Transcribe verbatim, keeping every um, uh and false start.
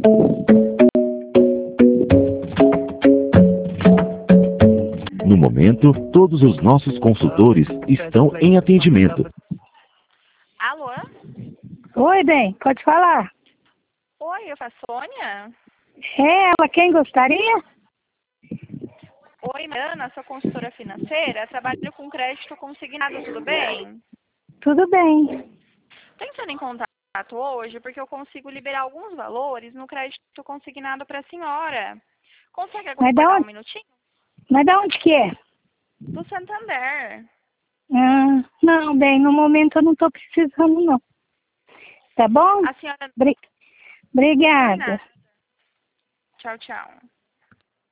No momento, todos os nossos consultores estão em atendimento. Alô? Oi, bem, pode falar. Oi, eu sou a Sônia? É ela, quem gostaria? Oi, Mariana, sou consultora financeira, trabalho com crédito consignado, tudo bem? Tudo bem. Tô entrando em contato hoje porque eu consigo liberar alguns valores no crédito consignado para a senhora. Consegue Mas da aguardar um onde, minutinho? mas da onde que é? Do Santander. Ah, não, bem, no momento eu não estou precisando, não. Tá bom? A senhora... Bri- Obrigada. Tchau, tchau.